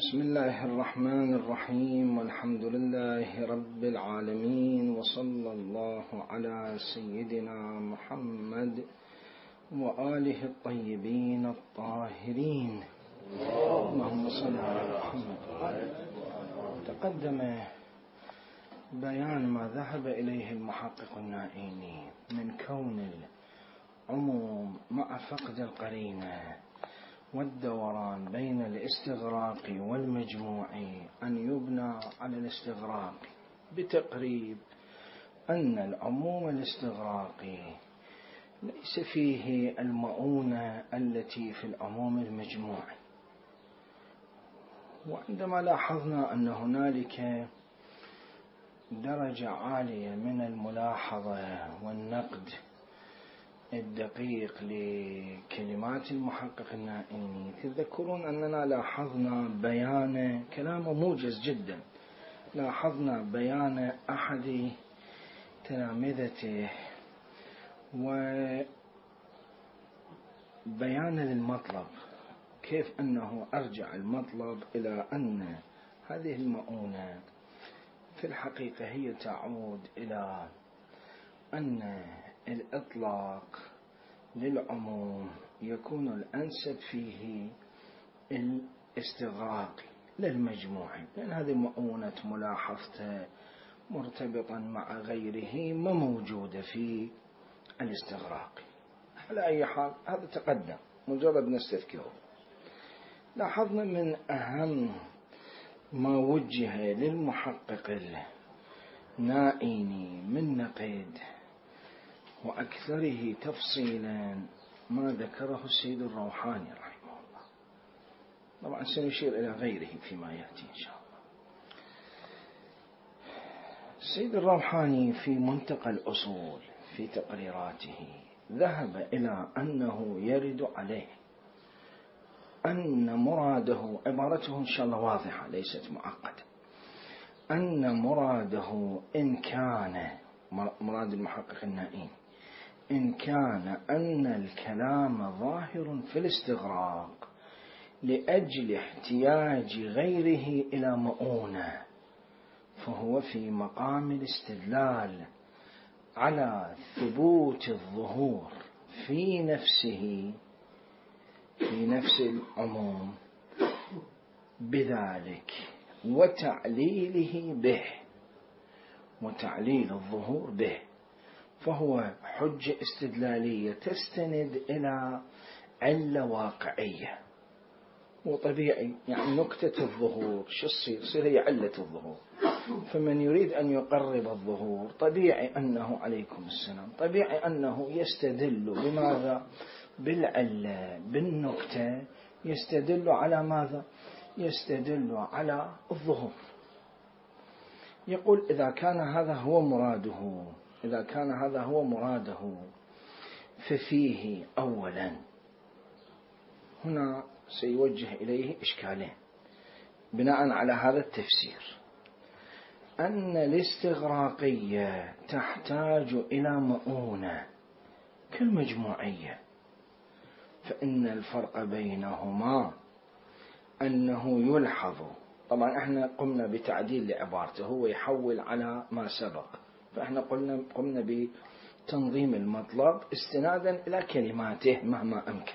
بسم الله الرحمن الرحيم، والحمد لله رب العالمين، وصلى الله على سيدنا محمد وآله الطيبين الطاهرين. اللهم صل على محمد. تقدم بيان ما ذهب إليه المحقق النائيني من كون العموم مع فقد القرينة والدوران بين الاستغراق والمجموع أن يبنى على الاستغراق، بتقريب أن العموم الاستغراقي ليس فيه المؤونة التي في العموم المجموعي. وعندما لاحظنا أن هنالك درجة عالية من الملاحظة والنقد الدقيق لكلمات المحقق النائيني، تذكرون أننا لاحظنا بيان كلامه موجز جدا، لاحظنا بيان أحد تلامذته وبيان للمطلب، كيف أنه أرجع المطلب إلى أن هذه المؤونة في الحقيقة هي تعود إلى أن الإطلاق للعموم يكون الأنسب فيه الاستغراق للمجموع، لأن هذه مؤونة ملاحظته مرتبطا مع غيره ما موجودة في الاستغراق. على أي حال هذا تقدم، مجرد نستذكره. لاحظنا من أهم ما وجه للمحقق النائيني من نقد وأكثره تفصيلا ما ذكره السيد الروحاني رحمه الله. طبعا سنشير إلى غيره فيما يأتي إن شاء الله. السيد الروحاني في منتقى الأصول في تقريراته ذهب إلى أنه يرد عليه أن مراده، عبارته إن شاء الله واضحة ليست معقدة، أن مراده إن كان مراد المحقق النائين إن كان أن الكلام ظاهر في الاستغراق لأجل احتياج غيره إلى مؤونة، فهو في مقام الاستدلال على ثبوت الظهور في نفسه في نفس العموم بذلك وتعليله به، وتعليل الظهور به، فهو حجة استدلالية تستند إلى علة واقعية وطبيعي. يعني نكتة الظهور شو تصير هي علة الظهور، فمن يريد أن يقرب الظهور طبيعي أنه عليكم السلام طبيعي أنه يستدل بماذا؟ بالعلة، بالنكتة، يستدل على ماذا؟ يستدل على الظهور. يقول إذا كان هذا هو مراده ففيه أولا هنا سيوجه إليه إشكالين بناء على هذا التفسير، أن الاستغراقية تحتاج إلى مؤونة كالمجموعية، فإن الفرق بينهما أنه يلحظ. طبعا احنا قمنا بتعديل لعبارته، هو يحول على ما سبق، فاحنا قمنا بتنظيم المطلب استنادا إلى كلماته مهما أمكن.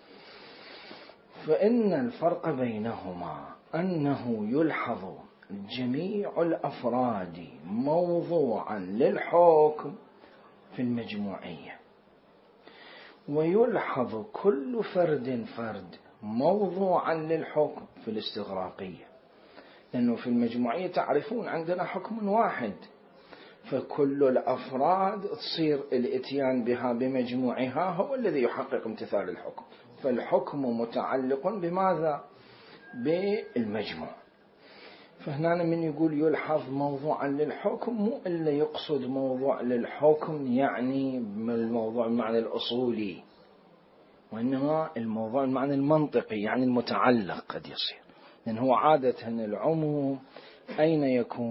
فإن الفرق بينهما أنه يلحظ جميع الأفراد موضوعا للحكم في المجموعية، ويلحظ كل فرد موضوعا للحكم في الاستغراقية، لأنه في المجموعية تعرفون عندنا حكم واحد، فكل الأفراد تصير الاتيان بها بمجموعها هو الذي يحقق امتثال الحكم، فالحكم متعلق بماذا؟ بالمجموع. فهنا من يقول يلحظ موضوعا للحكم مو إلا يقصد موضوع للحكم يعني الموضوع المعنى الأصولي، وإنما الموضوع المعنى المنطقي يعني المتعلق قد يصير، لأن هو عادة العموم أين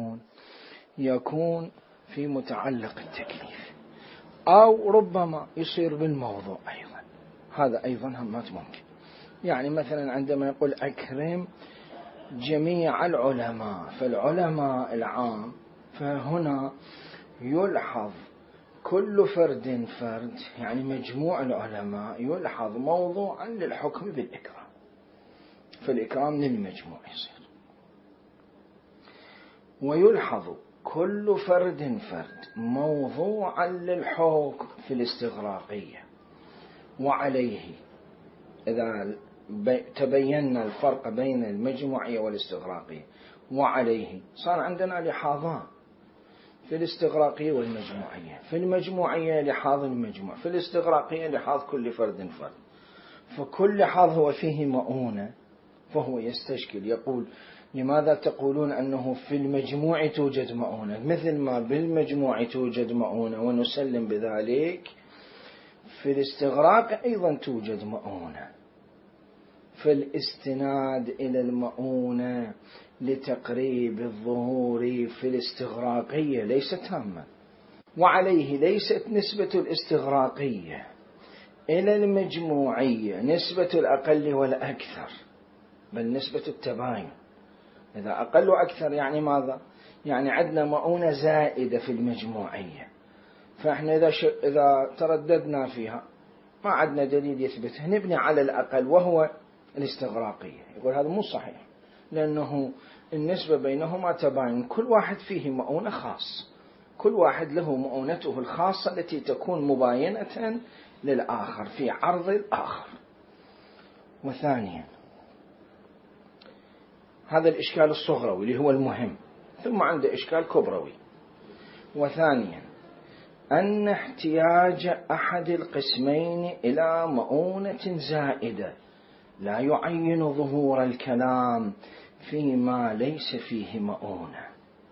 يكون في متعلق التكليف، أو ربما يصير بالموضوع أيضا، هذا أيضا همات ممكن. يعني مثلا عندما يقول أكرم جميع العلماء، فالعلماء العام، فهنا يلحظ كل فرد فرد، يعني مجموع العلماء يلحظ موضوعا للحكم بالإكرام، فالإكرام للمجموع يصير. ويلحظ كل فرد فرد موضوعا للحكم في الاستغراقية، وعليه إذا تبين الفرق بين المجموعية والاستغراقية، وعليه صار عندنا لحاظان في الاستغراقية والمجموعية. في المجموعية لحاظ المجموع، في الاستغراقية لحاظ كل فرد فرد، فكل لحاظ هو فيه مؤونة، فهو يستشكل يقول لماذا تقولون أنه في المجموع توجد مؤونة، مثل ما بالمجموع توجد مؤونة ونسلم بذلك، في الاستغراق أيضا توجد مؤونة، فالاستناد إلى المؤونة لتقريب الظهور في الاستغراقية ليس تاما، وعليه ليست نسبة الاستغراقية إلى المجموعية نسبة الأقل والأكثر، بل نسبة التباين. إذا أقل وأكثر يعني ماذا؟ يعني عندنا مؤونة زائدة في المجموعية، فإحنا إذا ترددنا فيها ما عندنا دليل يثبتها، نبني على الأقل وهو الاستغراقية. يقول هذا مو صحيح، لأنه النسبة بينهما تباين، كل واحد فيه مؤونة خاص، كل واحد له مؤونته الخاصة التي تكون مباينة للآخر في عرض الآخر. وثانيا هذا الإشكال الصغروي اللي هو المهم، ثم عنده إشكال كبروي. وثانيا أن احتياج أحد القسمين إلى مؤونة زائدة لا يعين ظهور الكلام فيما ليس فيه مؤونة،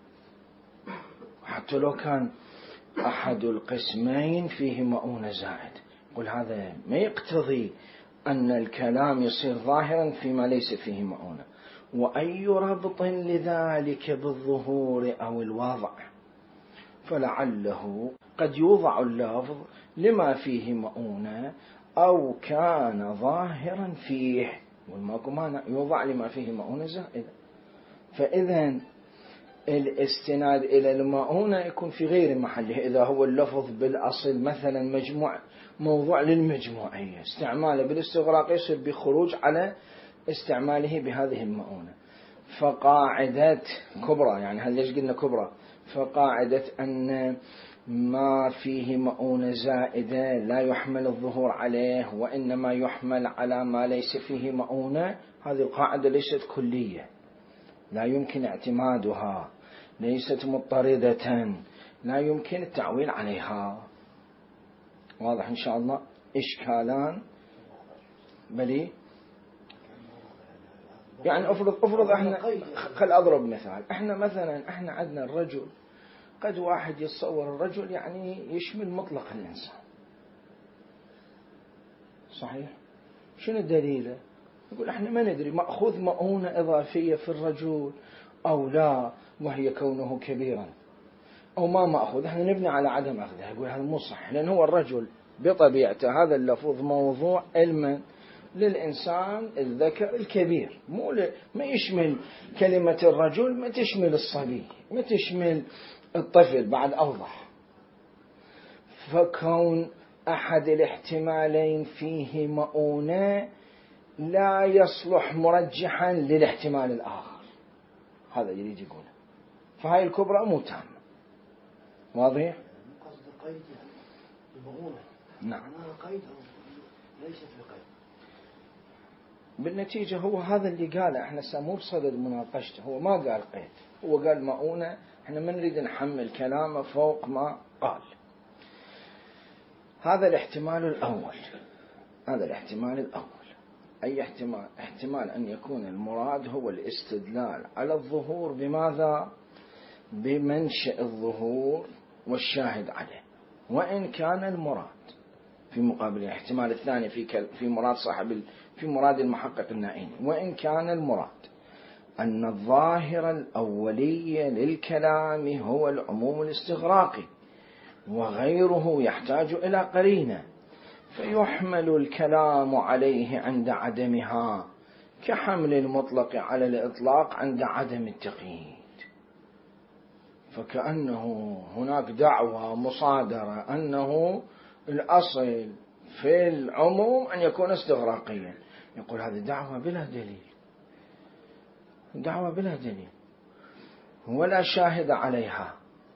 حتى لو كان أحد القسمين فيه مؤونة زائد، يقول هذا ما يقتضي أن الكلام يصير ظاهرا فيما ليس فيه مؤونة. وأي ربط لذلك بالظهور أو الوضع، فلعله قد يوضع اللفظ لما فيه مؤونة أو كان ظاهرا فيه، والماكو مانع يوضع لما فيه مؤونة زائدة. فإذا الاستناد إلى المؤونة يكون في غير محله، إذا هو اللفظ بالأصل مثلا مجموع موضوع للمجموعية، استعماله بالاستغراق يصير بخروج على استعماله بهذه المؤونة. فقاعدة كبرى، يعني هل ليش قلنا كبرى؟ فقاعدة أن ما فيه مؤونة زائدة لا يحمل الظهور عليه وإنما يحمل على ما ليس فيه مؤونة، هذه القاعدة ليست كلية، لا يمكن اعتمادها، ليست مضطردة، لا يمكن التعويل عليها. واضح إن شاء الله؟ إشكالان بلي. يعني أفرض احنا خل أضرب مثال، احنا مثلا احنا عندنا الرجل، قد واحد يتصور الرجل يعني يشمل مطلق الإنسان، صحيح؟ شنو الدليل؟ يقول احنا ما ندري مأخوذ مؤونة إضافية في الرجل أو لا، وهي كونه كبيرا، أو ما مأخوذ، احنا نبني على عدم أخذها. يقول هذا مو صح، لأن هو الرجل بطبيعته هذا اللفظ موضوع علما للإنسان الذكر الكبير، ما يشمل كلمة الرجل، ما تشمل الصبي، ما تشمل الطفل، بعد أوضح. فكون أحد الاحتمالين فيه مؤونة لا يصلح مرجحا للاحتمال الآخر، هذا يريد يقوله. فهاي الكبرى مو تامة. واضح؟ قصد قيد المؤونة. نعم. قيد ليس في قيد. بالنتيجة هو هذا اللي قاله، احنا مو بصدد مناقشته، هو ما قال قيد، هو قال مؤونة، احنا ما نريد نحمل كلامه فوق ما قال. هذا الاحتمال الأول، هذا الاحتمال الأول. أي احتمال أن يكون المراد هو الاستدلال على الظهور بماذا؟ بمنشأ الظهور والشاهد عليه، وإن كان المراد في مقابل الاحتمال الثاني في مراد في مراد المحقق النائين، وإن كان المراد أن الظاهر الأولي للكلام هو العموم الاستغراقي وغيره يحتاج إلى قرينة، فيحمل الكلام عليه عند عدمها كحمل المطلق على الإطلاق عند عدم التقييد، فكأنه هناك دعوة مصادرة أنه الأصل في العموم أن يكون استغراقيا. يقول هذه دعوة بلا دليل، دعوة بلا دليل ولا شاهد عليها،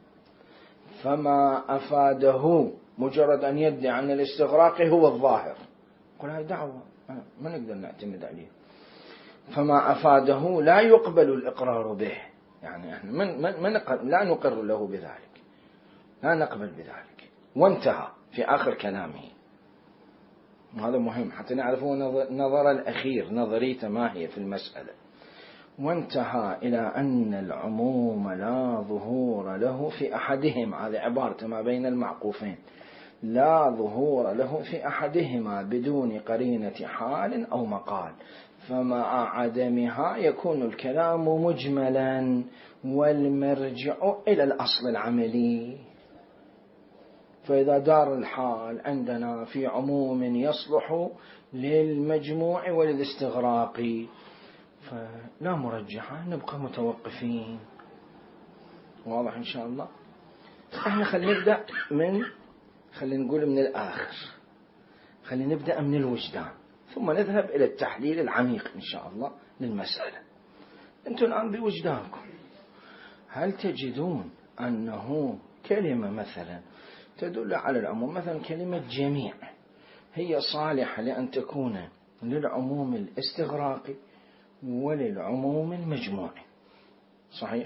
فما أفاده مجرد أن يدعي أن الاستغراقي هو الظاهر. يقول هذه دعوة ما نقدر نعتمد عليه، فما أفاده لا يقبل الإقرار به، يعني احنا لا نقر له بذلك، لا نقبل بذلك. وانتهى في آخر كلامه. هذا مهم حتى نعرفه نظر الأخير، نظريته ما هي في المسألة. وانتهى إلى أن العموم لا ظهور له في أحدهما، هذه عبارة ما بين المعقوفين، لا ظهور له في أحدهما بدون قرينة حال أو مقال، فمع عدمها يكون الكلام مجملا والمرجع إلى الأصل العملي. فإذا دار الحال عندنا في عموم يصلح للمجموع وللاستغراق فلا مرجحة، نبقى متوقفين. واضح إن شاء الله. احنا خلينا نبدأ خلينا نقول من الآخر، خلينا نبدأ من الوجدان ثم نذهب إلى التحليل العميق إن شاء الله للمسألة. أنتم الآن بوجدانكم هل تجدون أنه كلمة مثلا تدل على العموم، مثلا كلمة جميع، هي صالحة لأن تكون للعموم الاستغراقي وللعموم المجموعي، صحيح؟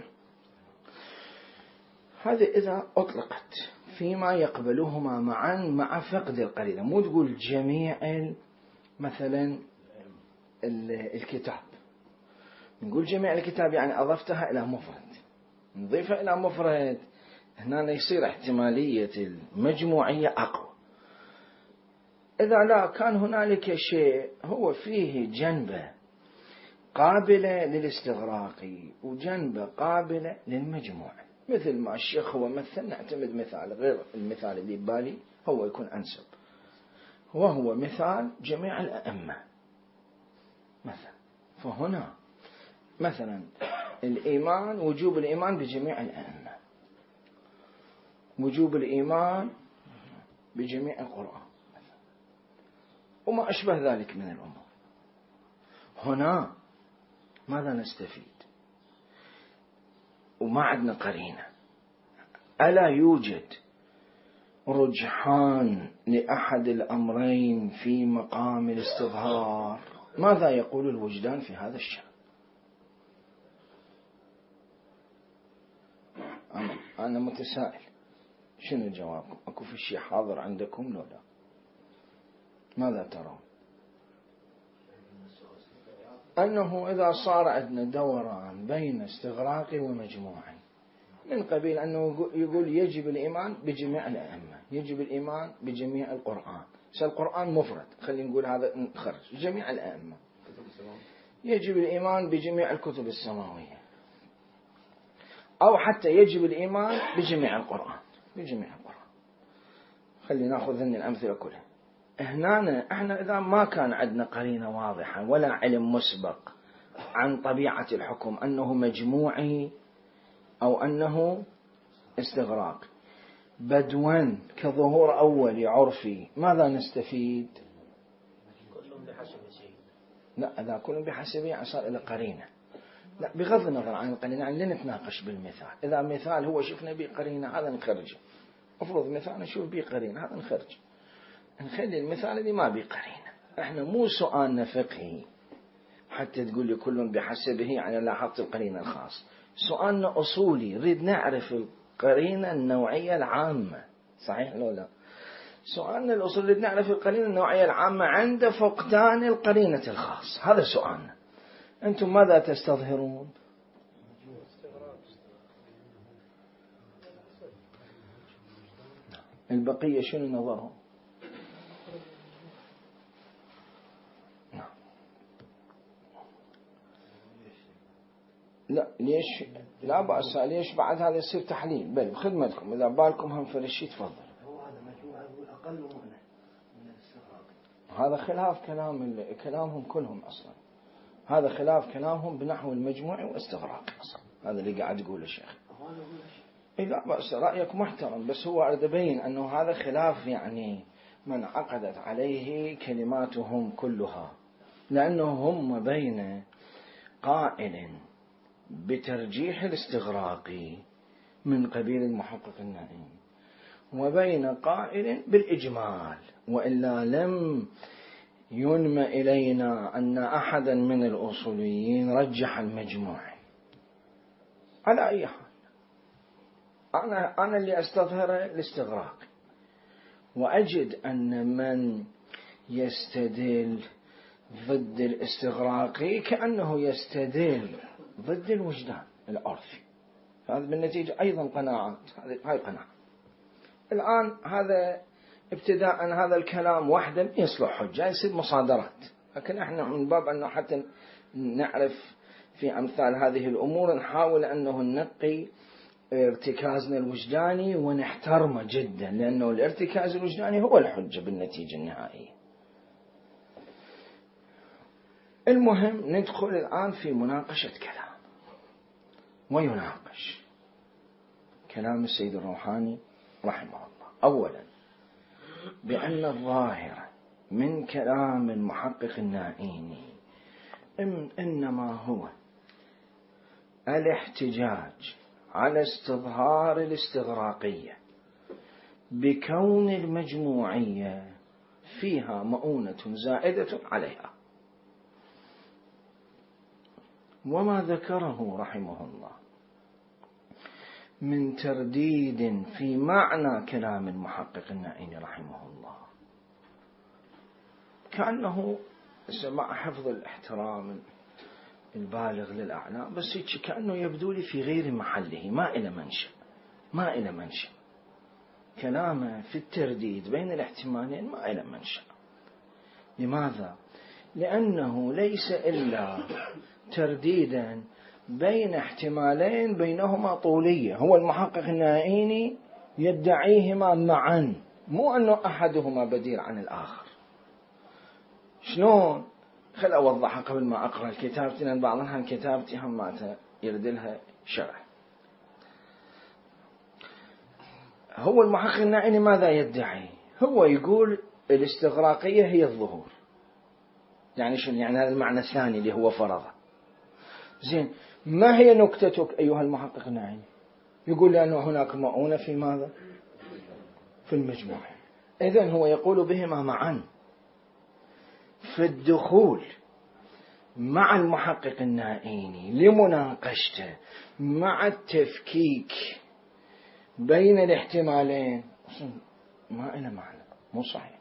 هذا إذا أطلقت فيما يقبلهما معا مع فقد القرينة. مو تقول جميع مثلا الكتاب، نقول جميع الكتاب يعني أضفتها إلى مفرد، نضيفها إلى مفرد، هنا يصير احتمالية المجموعية أقوى. إذا لا كان هنالك شيء هو فيه جنبه قابلة للاستغراق وجنبه قابلة للمجموع، مثل ما الشيخ هو مثل، نعتمد مثال غير المثال اللي ببالي هو يكون أنسب، وهو مثال جميع الأئمة مثلا. فهنا مثلا الإيمان، وجوب الإيمان بجميع الأئمة، وجوب الإيمان بجميع القرآن وما أشبه ذلك من الأمور. هنا ماذا نستفيد؟ وما عندنا قرينة. ألا يوجد رجحان لأحد الأمرين في مقام الاستظهار؟ ماذا يقول الوجدان في هذا الشأن؟ أنا متسائل، شنو جوابكم؟ أكو في شيء حاضر عندكم لو لا؟ ماذا ترون؟ أنه إذا صار عندنا دوران بين استغراقي ومجموعي، من قبيل أنه يقول يجب الإيمان بجميع الأئمة، يجب الإيمان بجميع القرآن، القرآن مفرد، خلينا نقول هذا نخرج جميع الأئمة، يجب الإيمان بجميع الكتب السماوية، أو حتى يجب الإيمان بجميع القرآن، بجميع القرآن. خلينا نأخذ هذه الأمثلة كلها. هنا احنا إذا ما كان عندنا قرينة واضحة ولا علم مسبق عن طبيعة الحكم أنه مجموعي أو أنه استغراق، بدوا كظهور أولي عرفي، ماذا نستفيد؟ كلهم بحسب شيء. لا، إذا كلهم بحسب صار إلى قرينة. لا، بغض النظر عن القرينة، يعني لا نتناقش بالمثال. إذا مثال هو شفنا به قرينة هذا نخرجه، أفرض مثال نشوف به قرينة هذا نخرج، نخلي المثال اللي ما بقرينة. احنا مو سؤالنا فقهي حتى تقول لي كل بحسبه يعني لاحظت القرينة الخاص، سؤالنا أصولي، نريد نعرف القرينة النوعية العامة، صحيح لو لا؟ سؤالنا الأصولي نريد نعرف القرينة النوعية العامة عند فقدان القرينة الخاص، هذا سؤالنا. أنتم ماذا تستظهرون؟ البقية شنو نظرهم؟ لا ليش؟ لا بأس، ليش بعد هذا يصير تحليل؟ بل بخدمتكم إذا بالكم هم فرشي تفضل. هو هذا مجموعة يقول أقل مؤنة من الاستغراق. هذا خلاف كلامهم كلهم أصلا، هذا خلاف كلامهم بنحو المجموع واستغراق. هذا اللي قاعد يقوله الشيخ. لا بأس، رأيك محترم، بس هو أريد أبين أنه هذا خلاف يعني من عقدت عليه كلماتهم كلها، لأنه هم بين قائل بترجيح الاستغراقي من قبيل المحقق النائم وبين قائل بالإجمال، وإلا لم ينم إلينا أن أحدا من الأصوليين رجح المجموع. على أي حال أنا اللي أستظهر الاستغراق، وأجد أن من يستدل ضد الاستغراقي كأنه يستدل ضد الوجدان العرفي. هذا بالنتيجة أيضا قناعات، هاي قناعة. الآن هذا ابتداء هذا الكلام وحده يصلح حجة، يصير مصادرات، لكن احنا من باب أنه حتى نعرف في أمثال هذه الأمور نحاول أنه ننقي ارتكازنا الوجداني ونحترمه جدا، لأنه الارتكاز الوجداني هو الحجة بالنتيجة النهائية. المهم ندخل الآن في مناقشة كلام، ويناقش كلام السيد الروحاني رحمه الله أولا بأن الظاهر من كلام المحقق النائيني إنما هو الاحتجاج على استظهار الاستغراقية بكون المجموعية فيها مؤونة زائدة عليها، وما ذكره رحمه الله من ترديد في معنى كلام المحقق النائيني رحمه الله كأنه مع حفظ الاحترام البالغ للأعلام، بس كأنه يبدو لي في غير محله، ما إلى منشأ كلامه في الترديد بين الاحتمالين، ما إلى منشأ. لماذا؟ لأنه ليس إلا ترديدا بين احتمالين بينهما طولية، هو المحقق النائيني يدعيهما معا، مو أنه أحدهما بديل عن الآخر. شلون؟ خل أوضحها قبل ما أقرأ الكتابتي، لأن بعضها الكتابتي هم ما يرد لها شرح. هو المحقق النائيني ماذا يدعي؟ هو يقول الاستغراقية هي الظهور. يعني شنو؟ يعني هذا المعنى الثاني اللي هو فرضه. زين، ما هي نكتتك أيها المحقق النائيني؟ يقول لأنه هناك مؤونة في ماذا؟ في المجموع. إذن هو يقول بهما معا. في الدخول مع المحقق النائيني لمناقشته مع التفكيك بين الاحتمالين ما إلى معنى، مو صحيح.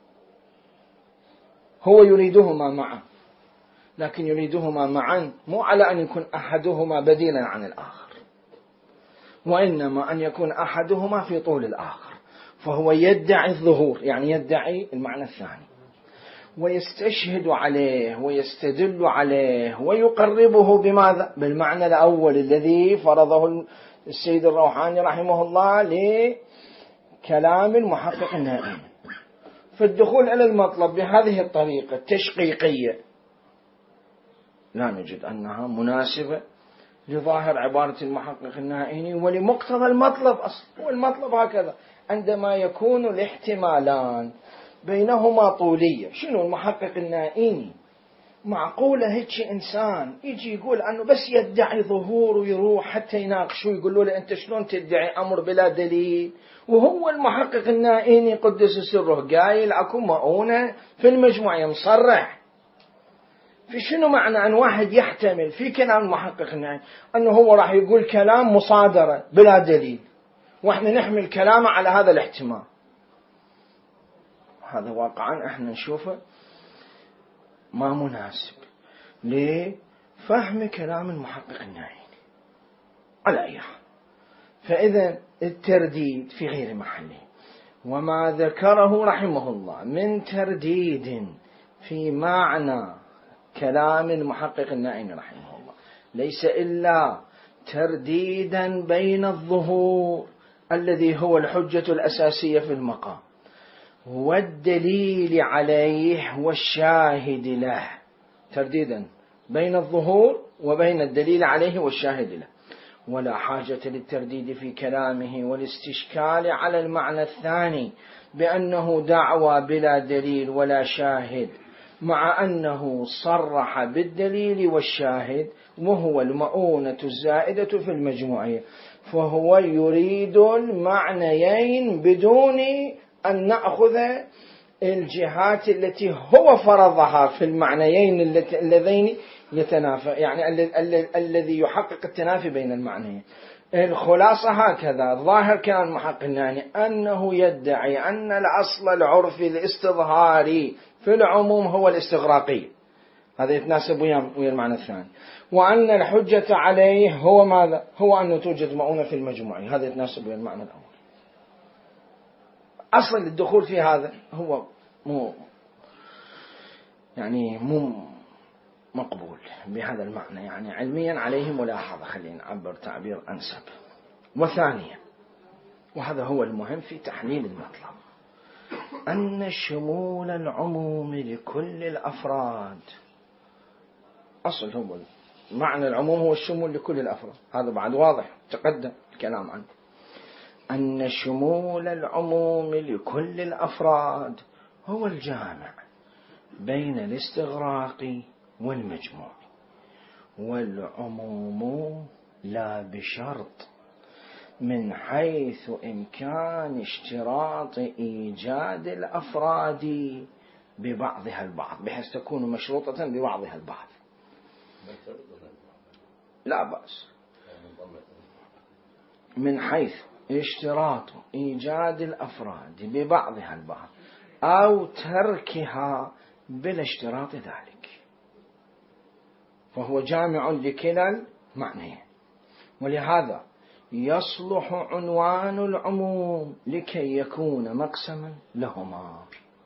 هو يريدهما معا، لكن يريدهما معا مو على أن يكون أحدهما بديلا عن الآخر، وإنما أن يكون أحدهما في طول الآخر. فهو يدعي الظهور، يعني يدعي المعنى الثاني، ويستشهد عليه ويستدل عليه ويقربه بماذا؟ بالمعنى الأول الذي فرضه السيد الروحاني رحمه الله لكلام المحقق النائيني. فالدخول على المطلب بهذه الطريقة التشقيقية لا نجد أنها مناسبة لظاهر عبارة المحقق النائيني ولمقتضى المطلب أصلا. والمطلب هكذا عندما يكون الاحتمالان بينهما طولية. شنو المحقق النائيني؟ معقولة هيك إنسان يجي يقول أنه بس يدعي ظهور ويروح حتى يناقشوا يقولوا له أنت شلون تدعي أمر بلا دليل؟ وهو المحقق النائيني قدس سره قايل أكو مؤونة في المجموعة مصرح. في شنو معنى أن واحد يحتمل في كلام المحقق النائيني أنه هو راح يقول كلام مصادرة بلا دليل، وإحنا نحمل كلامه على هذا الاحتمال؟ هذا واقعا احنا نشوفه ما مناسب لفهم كلام المحقق النائيني على أي حال. فإذا الترديد في غير محله، وما ذكره رحمه الله من ترديد في معنى كلام المحقق النائيني رحمه الله ليس إلا ترديدا بين الظهور الذي هو الحجة الأساسية في المقام والدليل عليه والشاهد له، ترديدا بين الظهور وبين الدليل عليه والشاهد له، ولا حاجة للترديد في كلامه والاستشكال على المعنى الثاني بأنه دعوى بلا دليل ولا شاهد، مع أنه صرح بالدليل والشاهد وهو المؤونة الزائدة في المجموعية، فهو يريد المعنيين بدون أن نأخذ الجهات التي هو فرضها في المعنيين اللذين يتنافى، يعني الذي يحقق التنافي بين المعنيين. الخلاصة هكذا ظاهر كلام المحقق الناني أنه يدعي أن الأصل العرفي الاستظهاري في العموم هو الاستغراقي، هذا يتناسب ويا المعنى الثاني، وأن الحجة عليه هو ماذا؟ هو أنه توجد مؤونة في المجموعي، هذا يتناسب ويا المعنى الأول. أصل الدخول في هذا هو مو مقبول بهذا المعنى، يعني علميا عليه ملاحظة، خلينا نعبر تعبير أنسب. وثانيا، وهذا هو المهم في تحليل المطلب، أن شمول العموم لكل الأفراد، أصل هو معنى العموم هو الشمول لكل الأفراد، هذا بعد واضح تقدم الكلام عنه. أن شمول العموم لكل الأفراد هو الجامع بين الاستغراق والمجموع، والعموم لا بشرط من حيث إمكان اشتراط إيجاد الأفراد ببعضها البعض، بحيث تكون مشروطة ببعضها البعض. لا بأس، من حيث اشتراط إيجاد الأفراد ببعضها البعض أو تركها بلا اشتراط ذلك، فهو جامع لكلا المعنيين. ولهذا يصلح عنوان العموم لكي يكون مقسما لهما.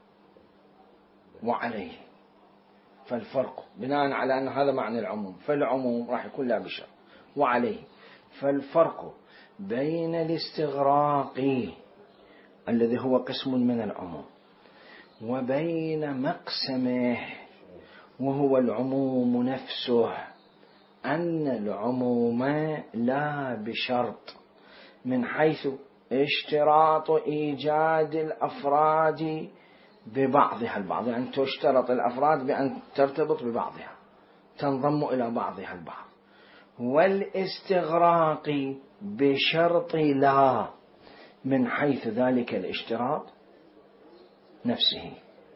وعليه فالفرق، بناء على أن هذا معنى العموم، فالعموم راح يكون لا بشرط. وعليه فالفرق بين الاستغراق الذي هو قسم من العموم وبين مقسمه وهو العموم نفسه، أن العموم لا بشرط من حيث اشتراط إيجاد الأفراد ببعضها البعض، يعني تشترط الأفراد بأن ترتبط ببعضها، تنضم إلى بعضها البعض، والاستغراق بشرط لا من حيث ذلك الاشتراط نفسه.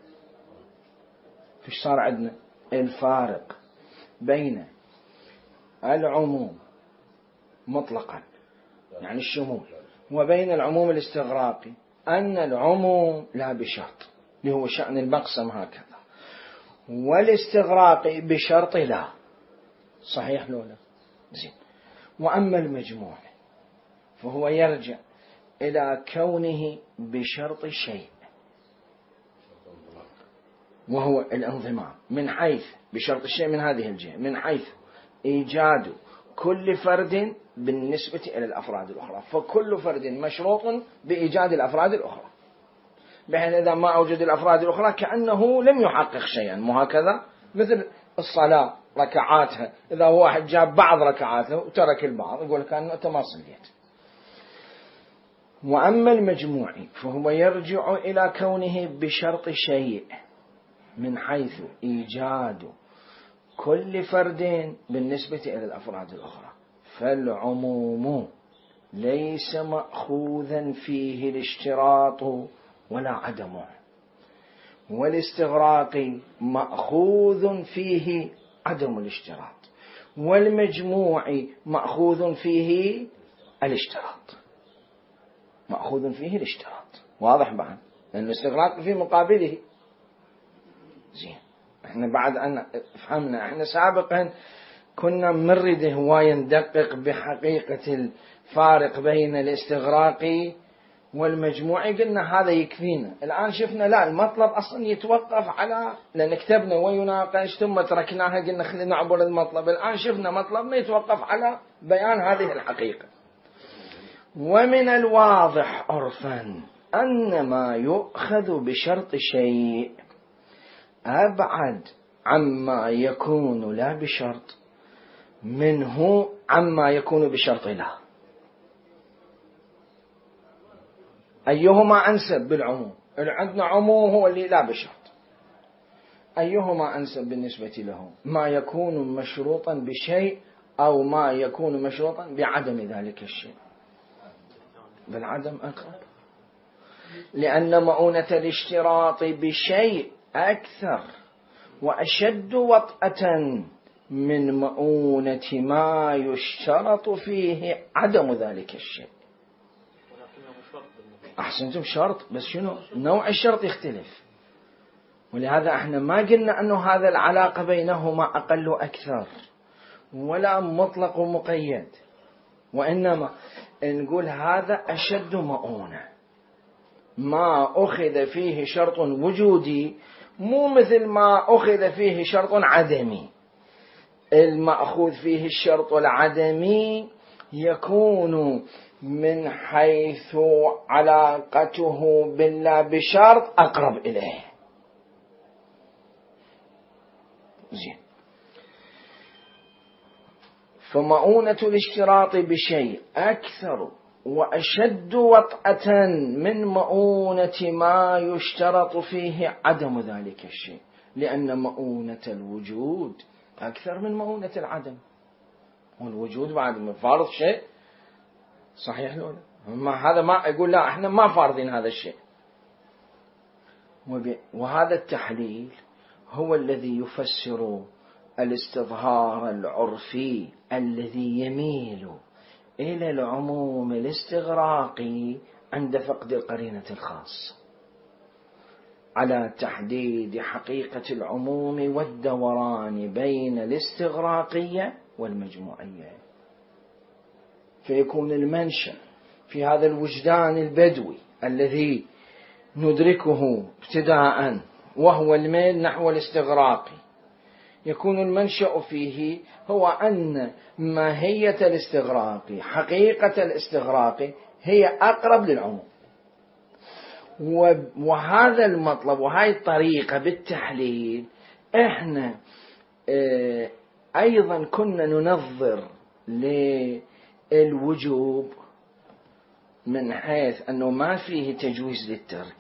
فيش صار عندنا الفارق بين العموم مطلقا يعني الشمول وبين العموم الاستغراقي، أن العموم لا بشرط اللي هو شأن المقسم هكذا، والاستغراقي بشرط لا. صحيح لولا زين. وأما المجموع فهو يرجع إلى كونه بشرط شيء وهو الانضمام، من حيث بشرط الشيء من هذه الجهة، من حيث إيجاد كل فرد بالنسبة إلى الأفراد الأخرى، فكل فرد مشروط بإيجاد الأفراد الأخرى، بحيث إذا ما أوجد الأفراد الأخرى كأنه لم يحقق شيئا. مو هكذا؟ مثل الصلاة ركعاتها، إذا واحد جاب بعض ركعاته وترك البعض يقول كأنه أنت ما صليت. وأما المجموع فهو يرجع إلى كونه بشرط شيء من حيث إيجاد كل فرد بالنسبة إلى الأفراد الأخرى، فالعموم ليس مأخوذا فيه الاشتراط ولا عدمه، والاستغراق مأخوذ فيه عدم الاشتراط، والمجموع مأخوذ فيه الاشتراط، مأخوذ فيه الاشتراط. واضح بعد؟ لأن الاستغراق في مقابله. زين، احنا بعد أن فهمنا، احنا سابقا كنا نمرد هواية ندقق بحقيقة الفارق بين الاستغراق والمجموعي، قلنا هذا يكفينا. الآن شفنا لا، المطلب أصلا يتوقف على، لأن كتبنا ويناقش ثم تركناها قلنا خلينا نعبر المطلب. الآن شفنا مطلب ما يتوقف على بيان هذه الحقيقة. ومن الواضح عرفا أن ما يؤخذ بشرط شيء أبعد عما يكون لا بشرط، منه عما يكون بشرط لا. أيهما أنسب بالعموم؟ عندنا عموم هو اللي لا بشرط. أيهما أنسب بالنسبة له؟ ما يكون مشروطا بشيء أو ما يكون مشروطا بعدم ذلك الشيء؟ بالعدم أقرب، لأن مؤونة الاشتراط بشيء أكثر وأشد وطأة من مؤونة ما يشترط فيه عدم ذلك الشيء. أحسنتم، شرط، بس شنو نوع الشرط يختلف، ولهذا احنا ما قلنا أنه هذا العلاقة بينهما أقل وأكثر ولا مطلق ومقيد، وإنما نقول هذا أشد مؤونة، ما أخذ فيه شرط وجودي مو مثل ما أخذ فيه شرط عدمي. المأخوذ فيه الشرط العدمي يكون من حيث علاقته بالله بشرط أقرب إليه. زين. فمؤونة الاشتراط بشيء أكثر وأشد وطأة من مؤونة ما يشترط فيه عدم ذلك الشيء، لأن مؤونة الوجود أكثر من مؤونة العدم، والوجود بعد من فارض شيء صحيح لولا ما هذا ما يقول لا احنا ما فارضين هذا الشيء. وهذا التحليل هو الذي يفسر الاستظهار العرفي الذي يميل إلى العموم الاستغراقي عند فقد القرينة الخاصة على تحديد حقيقة العموم والدوران بين الاستغراقية والمجموعية. فيكون المنشأ في هذا الوجدان البدوي الذي ندركه ابتداء وهو الميل نحو الاستغراقي، يكون المنشأ فيه هو أن ماهية الاستغراقي حقيقة الاستغراقي هي أقرب للعموم. وهذا المطلب وهذه الطريقة بالتحليل احنا أيضا كنا ننظر للوجوب من حيث أنه ما فيه تجويز للترك،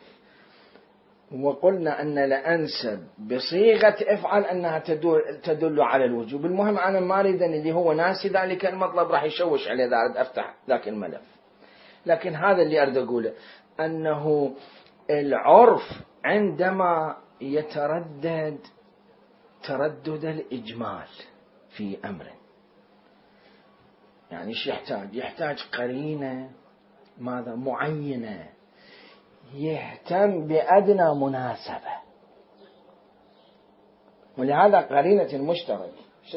وقلنا أن الأنسب بصيغة افعل أنها تدل على الوجوب. المهم أنا ما أريد أن اللي هو ناسي ذلك المطلب راح يشوش عليه إذا أريد أفتح ذاك الملف، لكن هذا اللي أريد أقوله، أنه العرف عندما يتردد تردد الإجمال في أمر، يعني إيش يحتاج قرينة ماذا معينة يهتم بأدنى مناسبة، ولهذا قرينة المشترك شو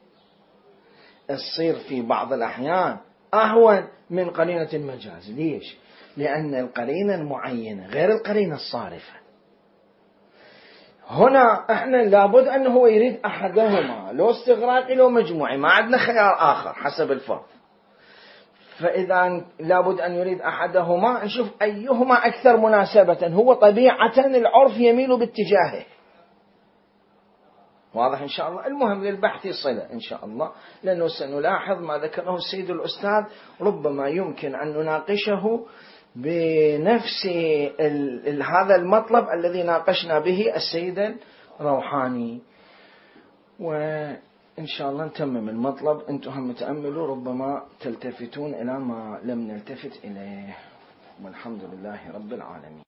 تصير في بعض الأحيان أهون من قرينة المجاز. ليش؟ لأن القرينة المعينة غير القرينة الصارفة. هنا احنا لابد أنه هو يريد أحدهما، لو استغراقي لو مجموعي، ما عندنا خيار آخر حسب الفرض. فإذا لابد أن يريد أحدهما، نشوف أيهما أكثر مناسبة، هو طبيعة العرف يميل باتجاهه. واضح إن شاء الله؟ المهم للبحث صلة إن شاء الله، لأنه سنلاحظ ما ذكره السيد الأستاذ ربما يمكن أن نناقشه بنفس هذا المطلب الذي ناقشنا به السيد الروحاني، وإن شاء الله نتمم المطلب. أنتم هم تأملوا ربما تلتفتون إلى ما لم نلتفت إليه، والحمد لله رب العالمين.